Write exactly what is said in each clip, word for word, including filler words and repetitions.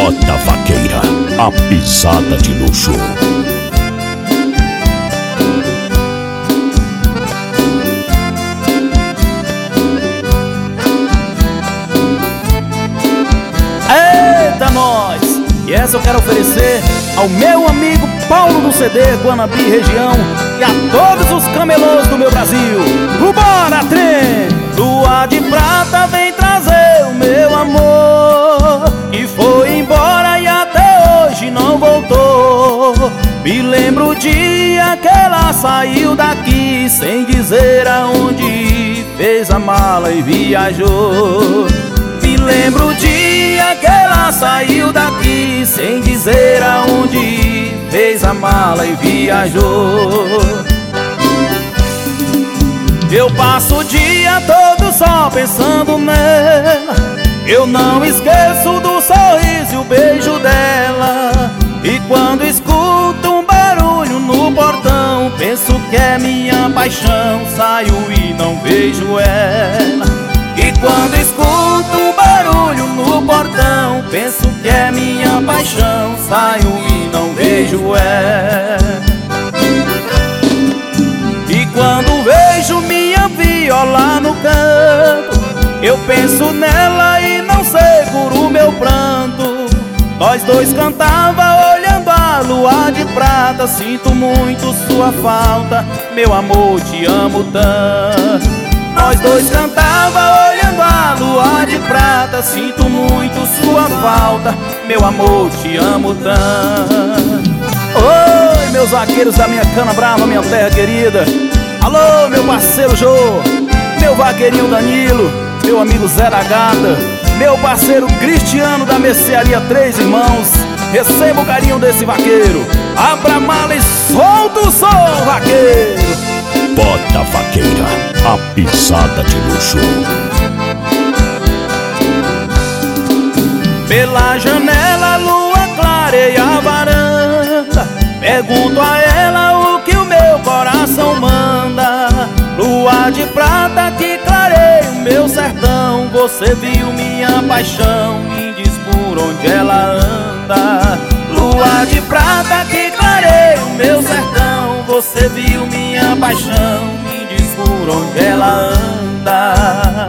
Bota Vaqueira, a pisada de luxo. Eita nós! E essa eu quero oferecer ao meu amigo Paulo do C D, Guanabi região, e a todos os camelôs do meu Brasil. Vambora, trem! Lua de prata vem trazer o meu amor, que foi embora e até hoje não voltou. Me lembro o dia que ela saiu daqui sem dizer aonde ir, fez a mala e viajou. Me lembro o dia que ela saiu daqui sem dizer aonde ir, fez a mala e viajou. Eu passo o dia todo só pensando nela, eu não esqueço do sorriso e o beijo dela. E quando escuto um barulho no portão, penso que é minha paixão, saio e não vejo ela. E quando escuto um barulho no portão, penso que é minha paixão, saio e não vejo ela. E quando vejo minha viola no canto, eu penso nela e não seguro meu pranto. Nós dois cantava olhando a lua de prata, sinto muito sua falta, meu amor, te amo tanto. Nós dois cantava olhando a lua de prata, sinto muito sua falta, meu amor, te amo tanto. Oi, meus vaqueiros da minha cana brava, minha terra querida. Alô, meu parceiro Jô, meu vaqueirinho Danilo, meu amigo Zé da Gata, meu parceiro Cristiano da Mercearia Três Irmãos. Receba o carinho desse vaqueiro. Abra a mala e solta o som, vaqueiro. Bota Vaqueira, a pisada de luxo. Pela janela a lua clareia a varanda, pergunto a ela o que o meu coração manda. Lua de prata que clareia o meu sertão, você viu minha paixão, me diz por onde ela anda. Lua de prata que clareia o meu sertão, você viu minha paixão, me diz por onde ela anda.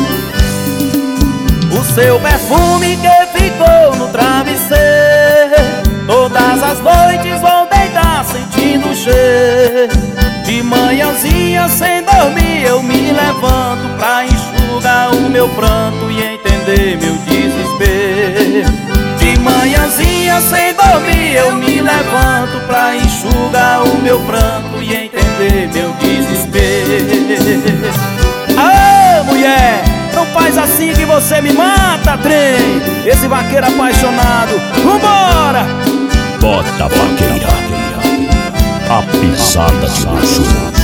O seu perfume que ficou no travesseiro, todas as noites vou deitar sentindo o cheiro. De manhãzinha sem dormir eu me levanto pra enxugar o meu pranto e entender meu desespero. De manhãzinha sem dormir eu me levanto pra enxugar o meu pranto e entender meu desespero. Ah, mulher, não faz assim que você me mata, trem. Esse vaqueiro apaixonado, vambora! Bota Vaqueira, a pisada de luxo.